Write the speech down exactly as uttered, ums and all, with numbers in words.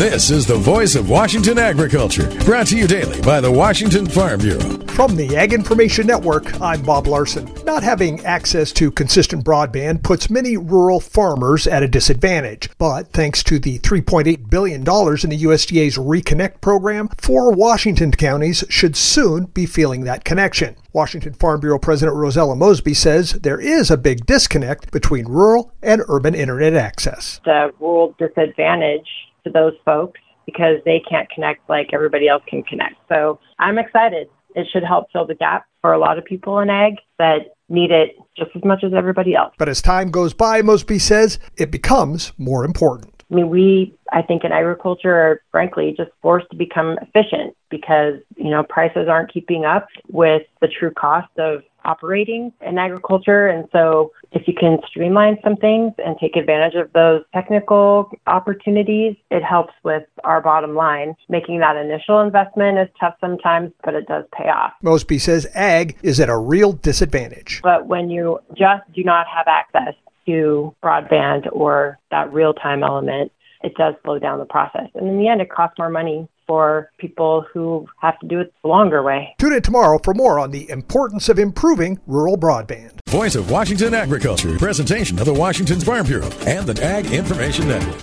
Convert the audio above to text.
This is the voice of Washington agriculture, brought to you daily by the Washington Farm Bureau. From the Ag Information Network, I'm Bob Larson. Not having access to consistent broadband puts many rural farmers at a disadvantage. But thanks to the three point eight billion dollars in the U S D A's Reconnect program, four Washington counties should soon be feeling that connection. Washington Farm Bureau President Rosella Mosby says there is a big disconnect between rural and urban internet access. The rural disadvantage to those folks because they can't connect like everybody else can connect. So I'm excited. It should help fill the gap for a lot of people in ag that need it just as much as everybody else. But as time goes by, Mosby says, it becomes more important. I mean, we, I think in agriculture are frankly just forced to become efficient because, you know, prices aren't keeping up with the true cost of operating in agriculture. And so if you can streamline some things and take advantage of those technical opportunities, it helps with our bottom line. Making that initial investment is tough sometimes, but it does pay off. Mosby says ag is at a real disadvantage. But when you just do not have access to broadband or that real-time element, it does slow down the process. And in the end, it costs more money for people who have to do it the longer way. Tune in tomorrow for more on the importance of improving rural broadband. Voice of Washington agriculture, presentation of the Washington Farm Bureau and the Ag Information Network.